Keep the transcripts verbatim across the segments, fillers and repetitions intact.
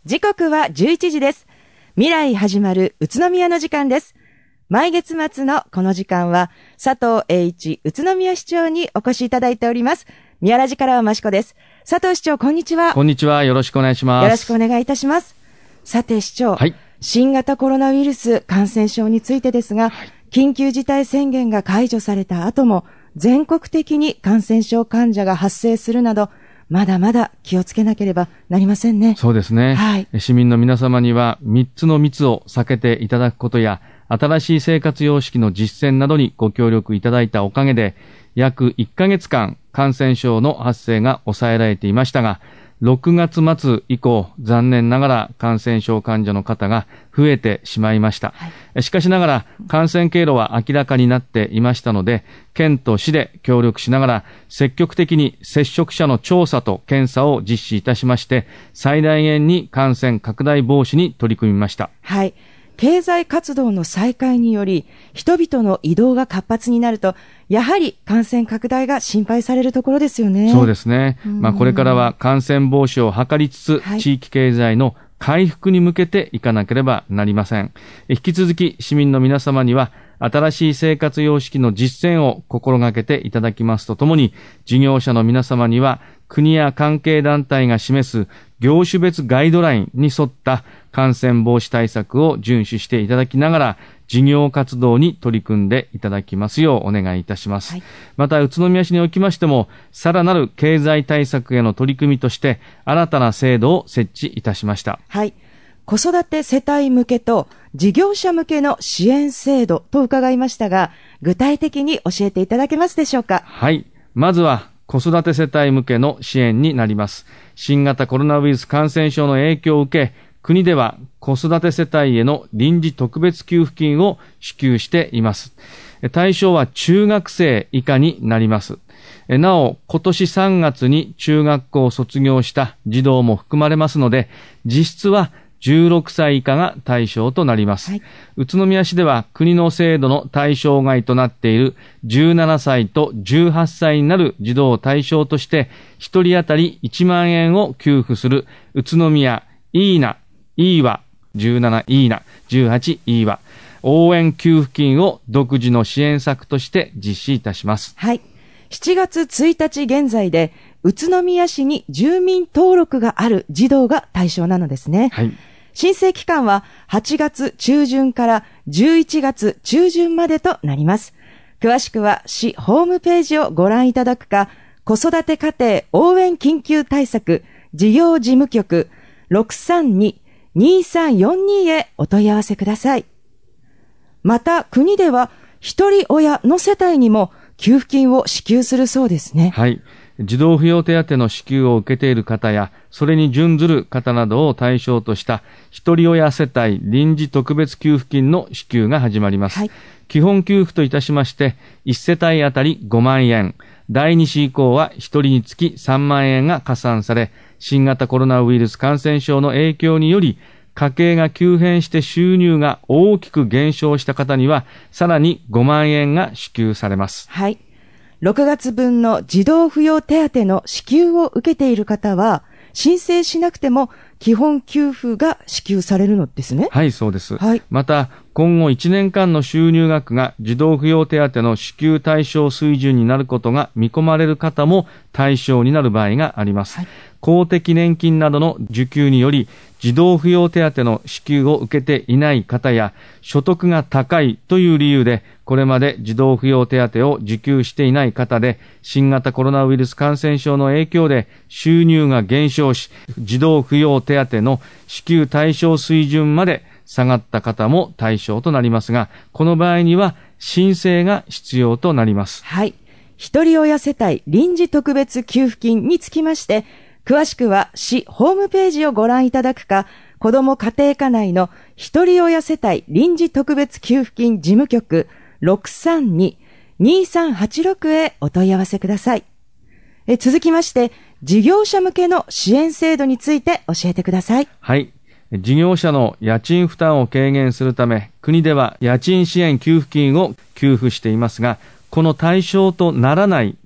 時刻はじゅういちじです。未来始まる宇都宮の時間です。毎月末のこの時間は佐藤栄一宇都宮市長にお越しいただいております。宮ラジからはマシコです。佐藤市長、こんにちは。 こんにちは。よろしくお願いします。 よろしくお願いいたします。さて市長、はい、新型コロナウイルス感染症についてですが、はい、緊急事態宣言が解除された後も全国的に感染症患者が発生するなど、まだまだ気をつけなければなりませんね。 そうですね。はい、市民の皆様にはみっつの密を避けていただくことや、新しい生活様式の実践などにご協力いただいたおかげで、約いっかげつかん感染症の発生が抑えられていましたが、ろくがつ末以降、残念ながら感染症患者の方が増えてしまいました。はい、しかしながら感染経路は明らかになっていましたので、県と市で協力しながら積極的に接触者の調査と検査を実施いたしまして、最大限に感染拡大防止に取り組みました。 はい。経済活動の再開により、人々の移動が活発になると、やはり感染拡大が心配されるところですよね。 そうですね。まあ、これからは感染防止を図りつつ、はい、地域経済の回復に向けていかなければなりません。引き続き市民の皆様には、新しい生活様式の実践を心がけていただきますとともに、事業者の皆様には、国や関係団体が示す業種別ガイドラインに沿った感染防止対策を遵守していただきながら、事業活動に取り組んでいただきますようお願いいたします。はい、また、宇都宮市におきましても、さらなる経済対策への取り組みとして、新たな制度を設置いたしました。 はい。子育て世帯向けと事業者向けの支援制度と伺いましたが、具体的に教えていただけますでしょうか。 はい。まずは、子育て世帯向けの支援になります。新型コロナウイルス感染症の影響を受け、国では子育て世帯への臨時特別給付金を支給しています。対象は中学生以下になります。なお、今年さんがつに中学校を卒業した児童も含まれますので、実質はじゅうろくさい以下が対象となります。はい、宇都宮市では国の制度の対象外となっているじゅうななさいとじゅうはっさいになる児童を対象としてひとり当たりいちまんえんを給付する宇都宮いいないいわじゅうなないいなじゅうはちいいわ応援給付金を独自の支援策として実施いたします。 はい。しちがつついたち現在で宇都宮市に住民登録がある児童が対象なのですね。はい。申請期間ははちがつちゅうじゅんからじゅういちがつちゅうじゅんまでとなります。詳しくは市ホームページをご覧いただくか、子育て家庭応援緊急対策事業事務局 ろくさんに にさんよんに へお問い合わせください。また国では一人親の世帯にも給付金を支給するそうですね。 はい。児童扶養手当の支給を受けている方や、それに準ずる方などを対象とした一人親世帯臨時特別給付金の支給が始まります。はい、基本給付といたしまして、いち世帯あたりごまんえん、だいに子以降はひとりにつきさんまんえんが加算され、新型コロナウイルス感染症の影響により、家計が急変して収入が大きく減少した方には、さらにごまんえんが支給されます。 はい。ろくがつぶんの児童扶養手当の支給を受けている方は、申請しなくても基本給付が支給されるのですね。 はい、そうです。はい、また、今後いちねんかんの収入額が児童扶養手当の支給対象水準になることが見込まれる方も対象になる場合があります。はい、公的年金などの受給により、児童扶養手当の支給を受けていない方や、所得が高いという理由で、これまで児童扶養手当を受給していない方で、新型コロナウイルス感染症の影響で収入が減少し、児童扶養手当の支給対象水準まで下がった方も対象となりますが、この場合には申請が必要となります。 はい。一人親世帯臨時特別給付金につきまして、詳しくは市ホームページをご覧いただくか、子ども家庭課内の一人親世帯臨時特別給付金事務局 ろくさんに にさんはちろく へお問い合わせください。え続きまして、事業者向けの支援制度について教えてください。 はい。事業者の家賃負担を軽減するため、国では家賃支援給付金を給付していますが、この対象とならない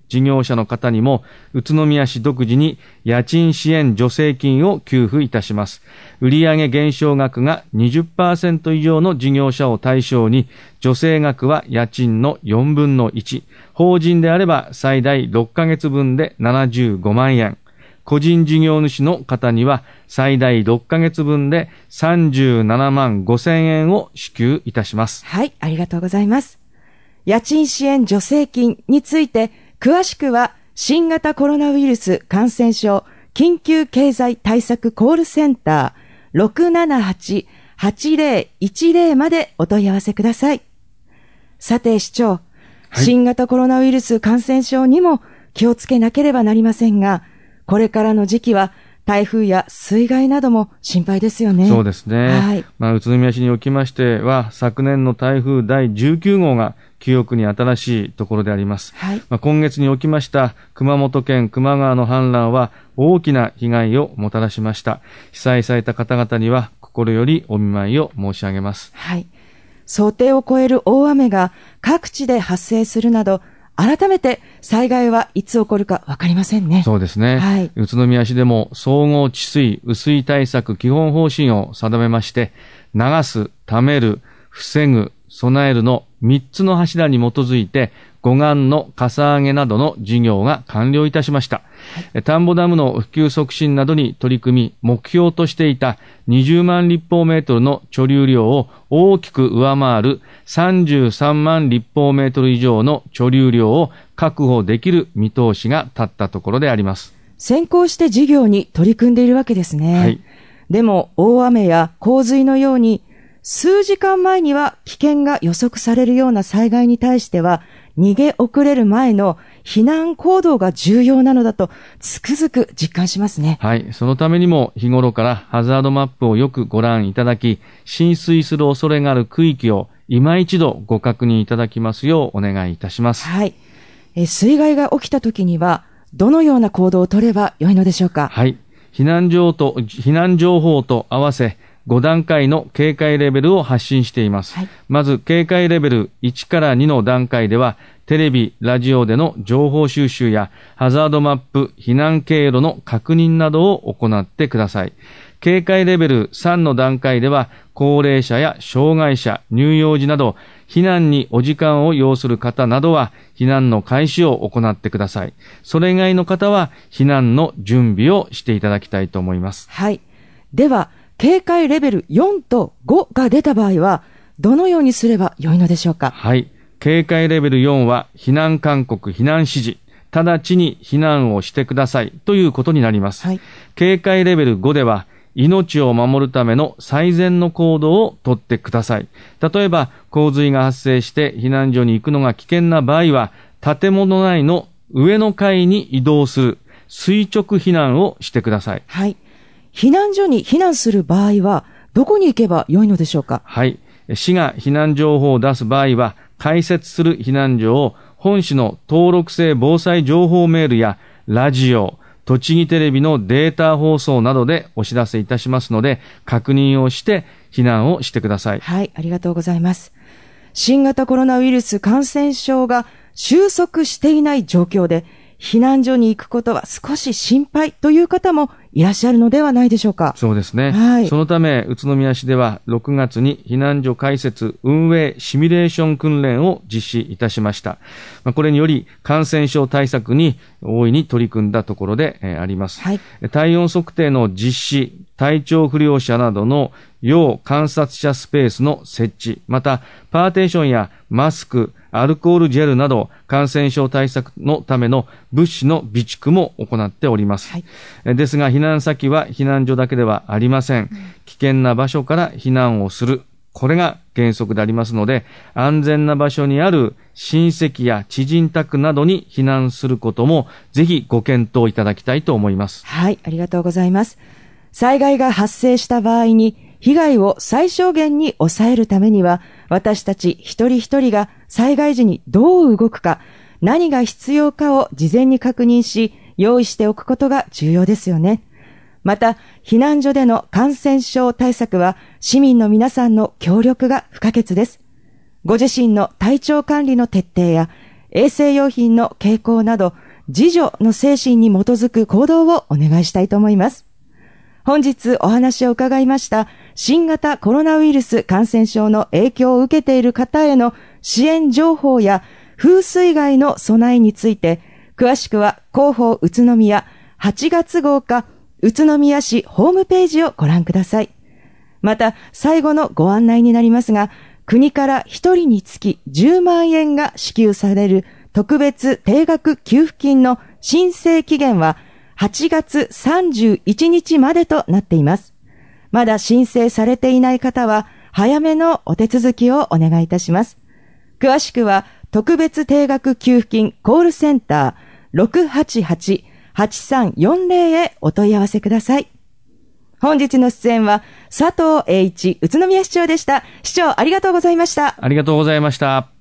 事業者の方にも、宇都宮市独自に家賃支援助成金を給付いたします。売上減少額が にじゅっパーセント 以上の事業者を対象に、助成額は家賃のよんぶんのいち、法人であれば最大ろっかげつぶんでななじゅうごまんえん、個人事業主の方には最大ろっかげつぶんでさんじゅうななまんごせんえんを支給いたします。 はい、ありがとうございます。家賃支援助成金について詳しくは新型コロナウイルス感染症緊急経済対策コールセンター ろくななはち はちぜろいちぜろ までお問い合わせください。さて市長、はい、新型コロナウイルス感染症にも気をつけなければなりませんが、これからの時期は台風や水害なども心配ですよね。 そうですね。 はい。 まあ、宇都宮市におきましては、昨年の台風だいじゅうきゅうごうが記憶に新しいところであります。 はい。 まあ、今月に起きました熊本県球磨川の氾濫は大きな被害をもたらしました。被災された方々には心よりお見舞いを申し上げます。 はい。想定を超える大雨が各地で発生するなど、改めて災害はいつ起こるか分かりませんね。 そうですね。 はい、 宇都宮市でも総合治水、雨水対策基本方針を定めまして、流す、ためる、防ぐ、備えるのみっつの柱に基づいて、護岸のかさ上げなどの事業が完了いたしました。はい、田んぼダムの普及促進などに取り組み、目標としていたにじゅうまん立方メートルの貯留量を大きく上回るさんじゅうさんまん立方メートル以上の貯留量を確保できる見通しが立ったところであります。 先行して事業に取り組んでいるわけですね。はい、でも大雨や洪水のように数時間前には危険が予測されるような災害に対しては逃げ遅れる前の避難行動が重要なのだとつくづく実感しますね。 はい。そのためにも日頃からハザードマップをよくご覧いただき、浸水する恐れがある区域を今一度ご確認いただきますようお願いいたします。 はい。え水害が起きた時にはどのような行動を取ればよいのでしょうか。 はい。避難情と、避難情報と合わせ、ごだんかいの警戒レベルを発信しています。はい、まず、警戒レベルいちからにの段階では、テレビ、ラジオでの情報収集や、ハザードマップ、避難経路の確認などを行ってください。警戒レベルさんの段階では、高齢者や障害者、乳幼児など、避難にお時間を要する方などは、避難の開始を行ってください。それ以外の方は、避難の準備をしていただきたいと思います。 はい。では、警戒レベルよんとごが出た場合は、どのようにすればよいのでしょうか。 はい。警戒レベルよんは、避難勧告、避難指示。直ちに避難をしてくださいということになります。はい、警戒レベルごでは、命を守るための最善の行動をとってください。例えば、洪水が発生して避難所に行くのが危険な場合は、建物内の上の階に移動する、垂直避難をしてください。 はい。避難所に避難する場合は、どこに行けばよいのでしょうか。 はい。市が避難情報を出す場合は、開設する避難所を本市の登録制防災情報メールやラジオ、栃木テレビのデータ放送などでお知らせいたしますので、確認をして避難をしてください。 はい、ありがとうございます。新型コロナウイルス感染症が収束していない状況で、避難所に行くことは少し心配という方もいらっしゃるのではないでしょうか。 そうですね。 はい。 そのため、宇都宮市ではろくがつに避難所開設運営シミュレーション訓練を実施いたしました。これにより感染症対策に大いに取り組んだところであります。はい。体温測定の実施、体調不良者などの要観察者スペースの設置、またパーテーションやマスク、アルコールジェルなど感染症対策のための物資の備蓄も行っております。はい、ですが避難先は避難所だけではありません。うん、危険な場所から避難をする。これが原則でありますので、安全な場所にある親戚や知人宅などに避難することもぜひご検討いただきたいと思います。 はい、ありがとうございます。災害が発生した場合に被害を最小限に抑えるためには、私たち一人一人が災害時にどう動くか、何が必要かを事前に確認し、用意しておくことが重要ですよね。また、避難所での感染症対策は、市民の皆さんの協力が不可欠です。ご自身の体調管理の徹底や、 衛生用品の傾向など、自助の精神に基づく行動をお願いしたいと思います。本日お話を伺いました新型コロナウイルス感染症の影響を受けている方への支援情報や風水害の備えについて、詳しくは広報宇都宮はちがつ号か宇都宮市ホームページをご覧ください。また最後のご案内になりますが、国からひとりにつきじゅうまんえんが支給される特別定額給付金の申請期限ははちがつさんじゅういちにちまでとなっています。まだ申請されていない方は早めのお手続きをお願いいたします。詳しくは特別定額給付金コールセンター ろくはちはち はちさんよんぜろ へお問い合わせください。本日の出演は佐藤栄一宇都宮市長でした。市長ありがとうございました。 ありがとうございました。